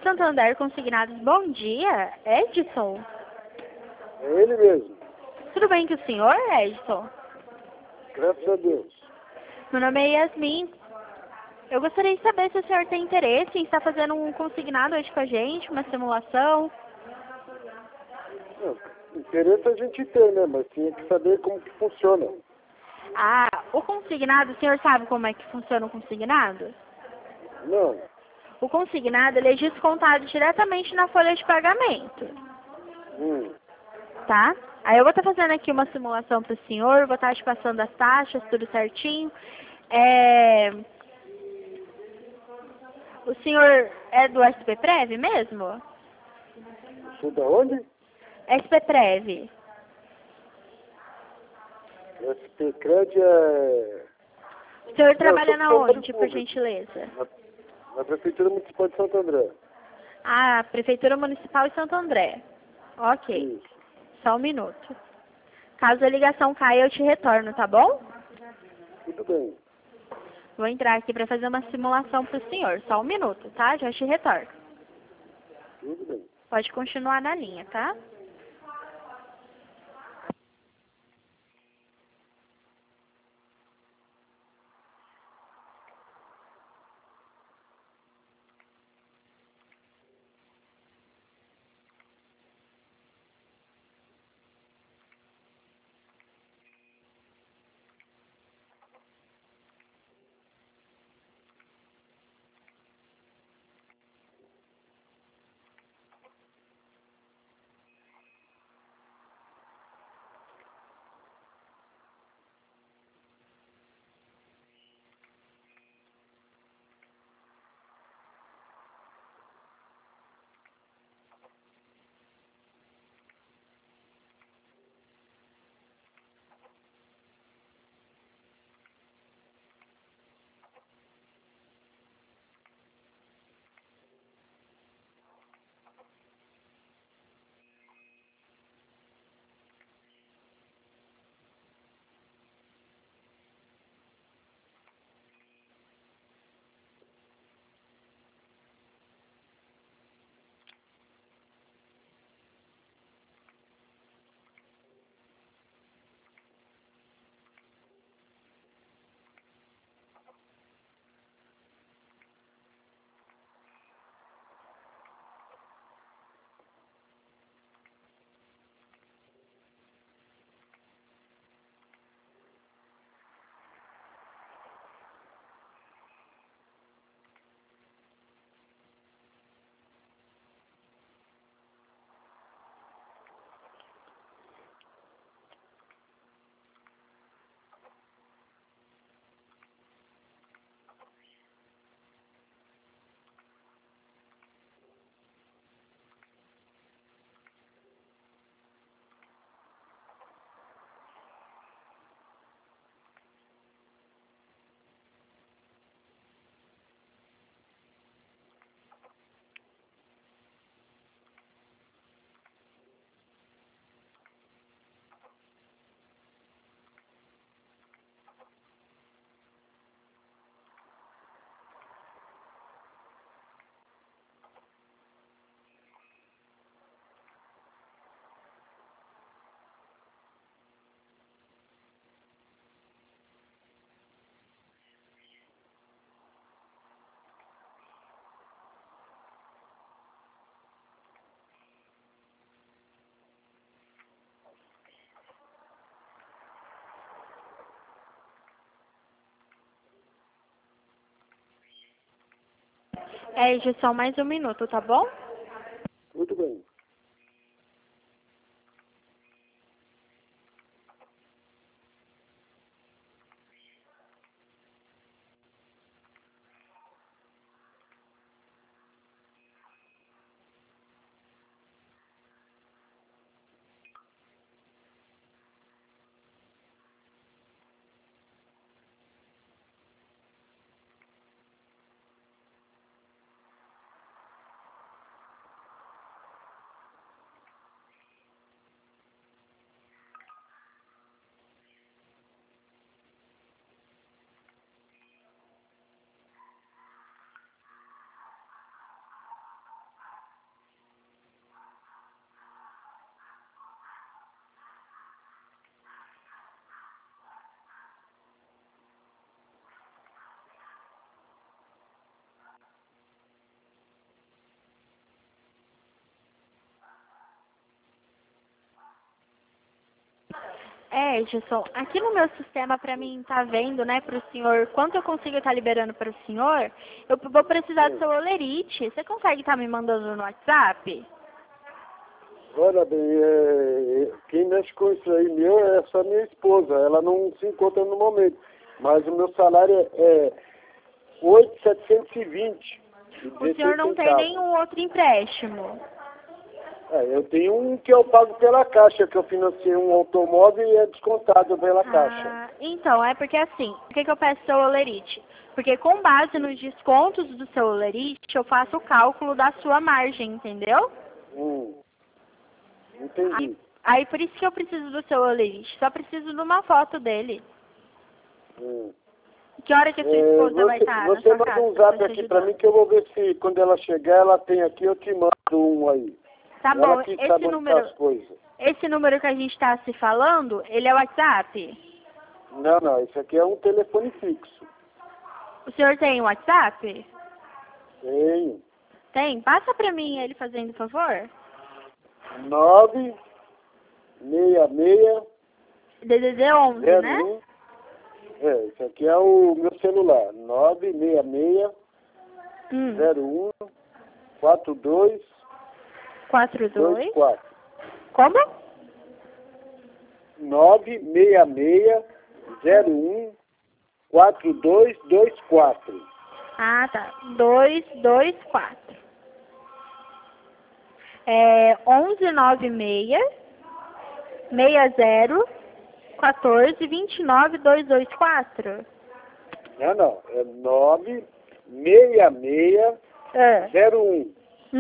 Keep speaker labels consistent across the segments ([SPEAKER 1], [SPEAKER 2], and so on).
[SPEAKER 1] Santander Consignados, bom dia, Edson.
[SPEAKER 2] É ele mesmo.
[SPEAKER 1] Tudo bem com o senhor, Edson?
[SPEAKER 2] Graças a Deus.
[SPEAKER 1] Meu nome é Yasmin. Eu gostaria de saber se o senhor tem interesse em estar fazendo um consignado hoje com a gente, uma simulação.
[SPEAKER 2] Não, interesse a gente tem, né? Mas tinha que saber como que funciona.
[SPEAKER 1] Ah, o consignado, o senhor sabe como é que funciona o consignado?
[SPEAKER 2] Não.
[SPEAKER 1] O consignado, ele é descontado diretamente na folha de pagamento, tá? Aí eu vou estar fazendo aqui uma simulação para o senhor, vou estar te passando as taxas, tudo certinho. O senhor é do SPPrev mesmo?
[SPEAKER 2] Sou da onde?
[SPEAKER 1] SPPrev.
[SPEAKER 2] SP-Cred é...
[SPEAKER 1] O senhor
[SPEAKER 2] Não,
[SPEAKER 1] trabalha
[SPEAKER 2] eu
[SPEAKER 1] na
[SPEAKER 2] sou
[SPEAKER 1] onde, por
[SPEAKER 2] público.
[SPEAKER 1] gentileza?
[SPEAKER 2] Na Prefeitura Municipal de Santo André.
[SPEAKER 1] Ah, Prefeitura Municipal de Santo André. Ok.
[SPEAKER 2] Isso.
[SPEAKER 1] Só um minuto. Caso a ligação caia, eu te retorno, tá bom?
[SPEAKER 2] Tudo bem.
[SPEAKER 1] Vou entrar aqui para fazer uma simulação para o senhor. Só um minuto, tá? Já te retorno.
[SPEAKER 2] Tudo bem.
[SPEAKER 1] Pode continuar na linha, tá? Edson, mais um minuto, tá bom?
[SPEAKER 2] Tudo bem.
[SPEAKER 1] Edson, aqui no meu sistema, para mim tá vendo, né, para o senhor, quanto eu consigo estar liberando para o senhor, eu vou precisar do seu olerite. Você consegue estar me mandando no WhatsApp?
[SPEAKER 2] Olha bem, quem mexe com isso aí meu é só minha esposa. Ela não se encontra no momento. Mas o meu salário é 8.720.
[SPEAKER 1] O senhor não tem nenhum outro empréstimo?
[SPEAKER 2] Eu tenho um que eu pago pela Caixa, que eu financiei um automóvel e é descontado pela Caixa.
[SPEAKER 1] Então, é porque assim, por que eu peço seu olerite? Porque com base nos descontos do seu olerite, eu faço o cálculo da sua margem, entendeu?
[SPEAKER 2] Entendi.
[SPEAKER 1] Aí por isso que eu preciso do seu olerite. Só preciso de uma foto dele. Que hora que a sua esposa vai estar na
[SPEAKER 2] Você
[SPEAKER 1] sua
[SPEAKER 2] manda
[SPEAKER 1] casa?
[SPEAKER 2] um zap aqui pra mim que eu vou ver se quando ela chegar ela tem aqui, eu te mando um aí.
[SPEAKER 1] Tá
[SPEAKER 2] Ela
[SPEAKER 1] bom,
[SPEAKER 2] que sabe onde tá as coisas.
[SPEAKER 1] esse número que a gente está se falando, ele é o WhatsApp?
[SPEAKER 2] Não, isso aqui é um telefone fixo.
[SPEAKER 1] O senhor tem o WhatsApp?
[SPEAKER 2] Tenho.
[SPEAKER 1] Tem? Passa pra mim ele fazendo favor.
[SPEAKER 2] 966
[SPEAKER 1] DDD 11,
[SPEAKER 2] 01.
[SPEAKER 1] né?
[SPEAKER 2] Isso aqui é o meu celular. 966 01 42
[SPEAKER 1] 42.
[SPEAKER 2] 24.
[SPEAKER 1] Como?
[SPEAKER 2] 966 01 4224.
[SPEAKER 1] Ah, tá. 224. 1196 60 14 29 224.
[SPEAKER 2] Não. É 966 01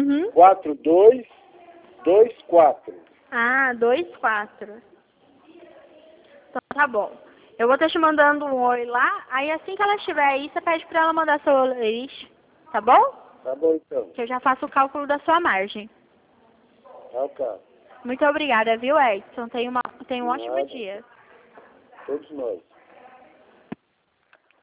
[SPEAKER 2] 4224.
[SPEAKER 1] Ah, 24. Então tá bom. Eu vou estar te mandando um oi lá, aí assim que ela estiver aí, você pede pra ela mandar seu olerite, tá bom?
[SPEAKER 2] Tá bom então.
[SPEAKER 1] Que eu já faço o cálculo da sua margem.
[SPEAKER 2] Tá.
[SPEAKER 1] Muito obrigada, viu, Edson? Tenha um ótimo dia.
[SPEAKER 2] Todos nós.